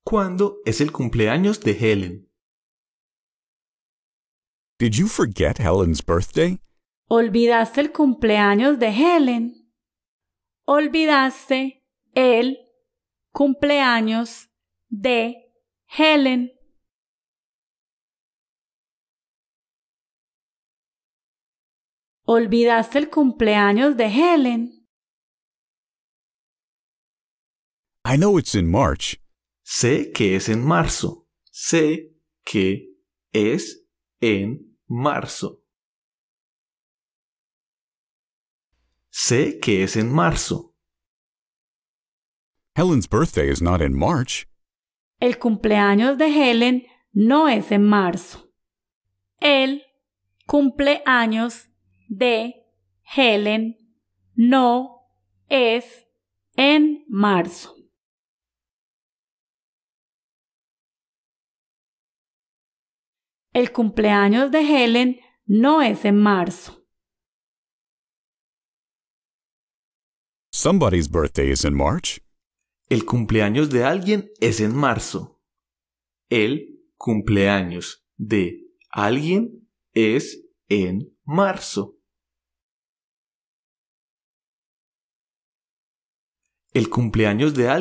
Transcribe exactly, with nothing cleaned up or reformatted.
¿Cuándo es el cumpleaños de Helen? Did you forget Helen's birthday? ¿Olvidaste el cumpleaños de Helen? ¿Olvidaste el cumpleaños de Helen? ¿Olvidaste el cumpleaños de Helen? I know it's in March. Sé que es en marzo. Sé que es en marzo. Sé que es en marzo. Helen's birthday is not in March. El cumpleaños de Helen no es en marzo. El cumpleaños de Helen no es en marzo. El cumpleaños de Helen no es en marzo. Somebody's birthday is in March. El cumpleaños de alguien es en marzo. El cumpleaños de alguien es en marzo. El cumpleaños de alguien